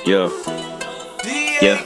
Yeah. Yeah.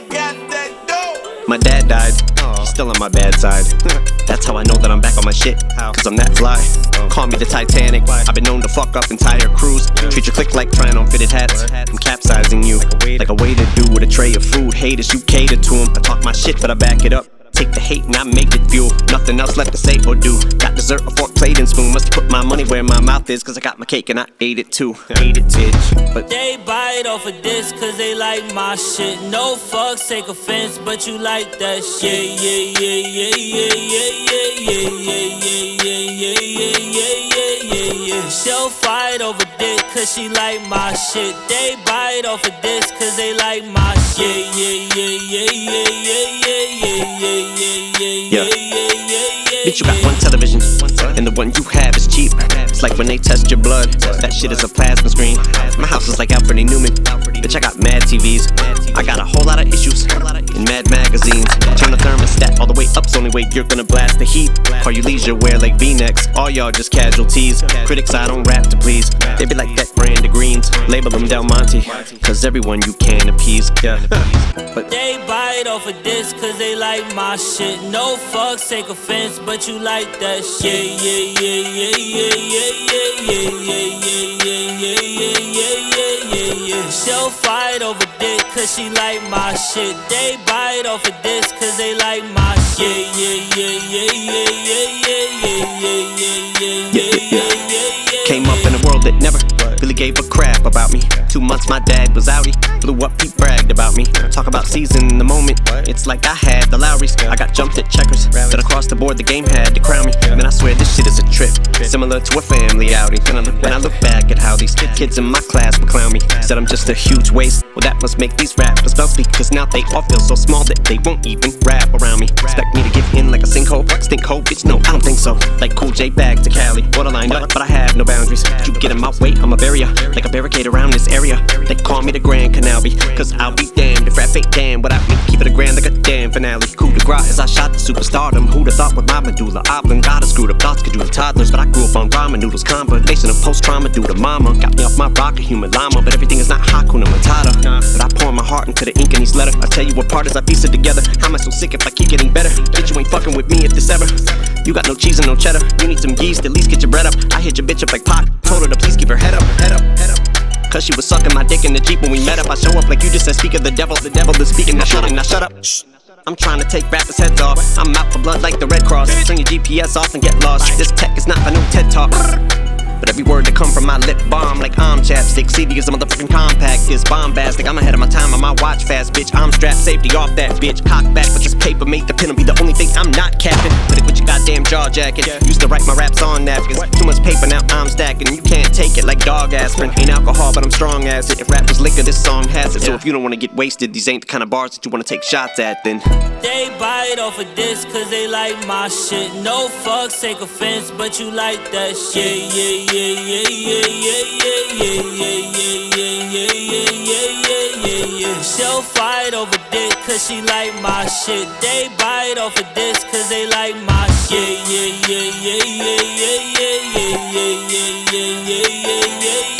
My dad died. He's still on my bad side. That's how I know that I'm back on my shit. Cause I'm that fly. Call me the Titanic. I've been known to fuck up entire crews. Treat your clique like trying on fitted hats. I'm capsizing you like a way to do with a tray of food. Haters, you cater to them. I talk my shit, but I back it up. Take the hate and I make it fuel. Nothing else left to say or do. Got dessert, a fork, plate, and spoon. Must put my money where my mouth is. Cause I got my cake and I ate it too. Ate it, bitch. But they bite off of this cause they like my shit. No fucks, take offense, but you like that shit. Yeah, yeah, yeah, yeah, yeah, yeah, yeah, yeah, yeah, yeah, yeah, yeah, yeah, yeah. She'll fight over dick cause she like my shit. They bite off of this cause they like my shit. Yeah, yeah, yeah, yeah, yeah, yeah, yeah. Yeah. Bitch, you got one television, and the one you have is cheap. It's like when they test your blood, that shit is a plasma screen. My house is like Alfred E. Newman. Bitch, I got mad TVs. I got a whole lot of issues in mad magazines. Turn the thermostat all the way up's the only way you're gonna blast the heat. Call you leisure wear like V-necks. All y'all just casualties. Critics, I don't rap to please. They be like that brand of greens. Label them Del Monte, cause everyone you can appease. Yeah. But they bite off of this cause they like my shit. No fucks, take offense, but you like that shit. Yeah, yeah, yeah, yeah, yeah, yeah, yeah, yeah, yeah, yeah, yeah, yeah, yeah, yeah. She'll fight over dick cause she like my shit. They bite off of this cause they like my shit. Yeah, yeah, yeah, yeah, yeah, yeah, yeah, yeah, yeah, yeah, yeah. Came up in a world that never really gave a crap about me. 2 months my dad was outie. Blew up, he bragged about me. Talk about seizing the moment. It's like I had the Lowrys. I got jumped at checkers. Then across the board the game had to crown me. Man, I swear this shit is a trip, similar to a family outing. When I look back at how these kids in my class would clown me. Said I'm just a huge waste. Well, that must make these rappers bouncy, cause now they all feel so small that they won't even rap around me. Expect me to give in like a sinkhole? Stink hole? Bitch, no, I don't think so. Like Cool J back to Cali. Borderline up, but I have no boundaries. You get in my way, I'ma bury ya. Like a barricade around this area. They call me the Grand Canal B, cause I'll be damned if rap ain't damn without me. Keep it a grand like a damn finale. Coup de grace as I shot the superstardom. Who'da thought with my medulla oblong? Gotta screwed up thoughts could do to toddlers, but I grew up on ramen noodles. Combination of post-trauma due to mama. Got me off my rock, a human llama, but everything is not Hakuna Matata. But I pour my heart into the ink in these letters. I tell you what part as I piece it together. How am I so sick if I keep getting better? Bitch, you ain't fucking with me if this ever. You got no cheese and no cheddar. You need some yeast, at least get your bread up. I hit your bitch up like Pac. Told her to please keep her head up, head up, head up. Cause she was sucking my dick in the Jeep when we met up. I show up like you just said, speak of the devil is speaking. Now shut up. Shh. I'm trying to take rappers' heads off. I'm out for blood like the Red Cross. Turn your GPS off and get lost. This tech is not for no TED Talk. But every word that come from my lip bomb like I'm chapstick. CD is a motherfucking compact, it's bombastic. I'm ahead of my time on my watch fast, bitch. I'm strapped, safety off that bitch. Cock back with this paper, made the pen will be the only thing I'm not capping. Put it with your goddamn jaw jacket. Used to write my raps on napkins. Too much paper, now I'm stacking. You can't take it like dog aspirin. Ain't alcohol, but I'm strong acid. If rap was liquor, this song has it. So if you don't wanna get wasted, these ain't the kind of bars that you wanna take shots at, then they bite off of this cause they like my shit. No fucks, take offense, but you like that shit. Yeah, yeah, yeah, yeah, yeah, yeah, yeah, yeah, yeah, yeah, yeah, yeah, yeah, yeah. She'll fight over dick cause she like my shit. They bite off of this cause they like my shit. Yeah, yeah, yeah, yeah, yeah, yeah, yeah, yeah, yeah, yeah, yeah, yeah.